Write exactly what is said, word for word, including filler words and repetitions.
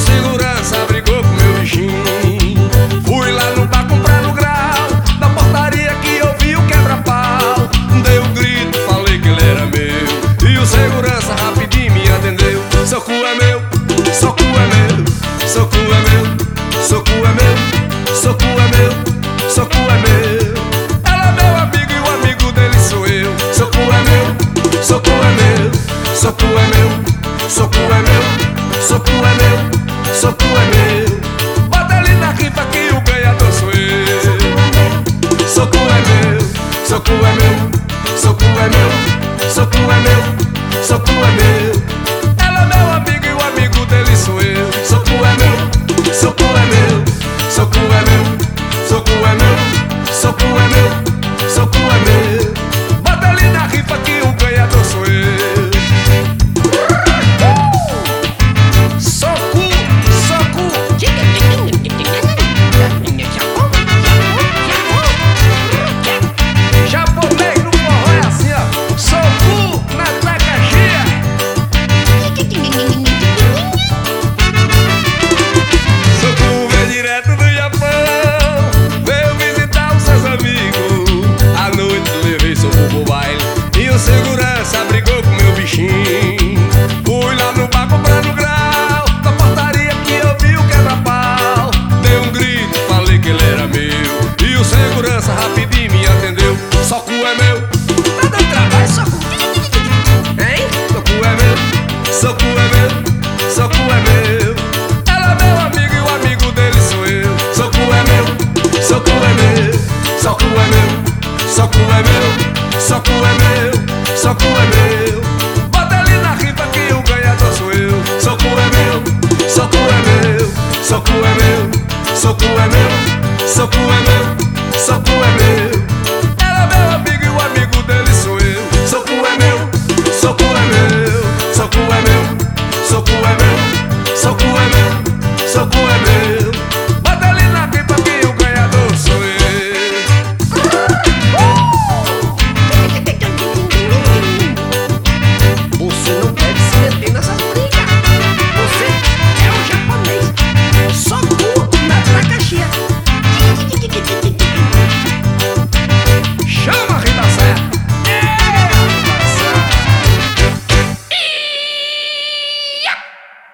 segurança brigou com meu bichinho. Fui lá no bar comprar no grau, na portaria que eu vi o quebra-pau. Dei um grito, falei que ele era meu, e o segurança rapidinho me atendeu. Soco é meu, soco é meu, soco é meu, soco é meu, soco é meu, soco é meu. Ela é meu amigo e o amigo dele sou eu. Soco é meu, soco é meu, soco é meu, soco é meu, soco é meu, soco é meu. Bota ali na rifa que o ganhador sou eu. Soco é meu, soco é meu, soco é meu, soco é meu, soco é meu. Ela é meu amigo e o amigo dele sou eu. Soco é meu, soco é meu, soco é meu, soco é meu, soco é meu, soco é meu. Bota ali na rifa que o ganhador sou eu. Soco, soco. Japonês no forró é assim, ó. Soco na tacaxia. Soco veio direto do Japão, veio visitar os seus amigos. À noite levei soco pro baile e o segurança brigou com meu bichinho. Fui lá no bar comprando grau, na portaria que eu vi o quebra-pau. Dei um grito, falei que ele era meu, e o segurança rapidinho me atendeu. Soco é meu, tá dando trabalho, soco? Hein? Soco é meu, soco é meu, soco é meu. Ela é meu amigo e o amigo dele sou eu. Soco é meu, soco é meu, soco é meu, soco é meu, soco é meu, soco é meu. Bota ali na rifa que o ganhador sou eu. Soco é meu, soco é meu, soco é meu, soco é meu, soco é meu, soco é meu.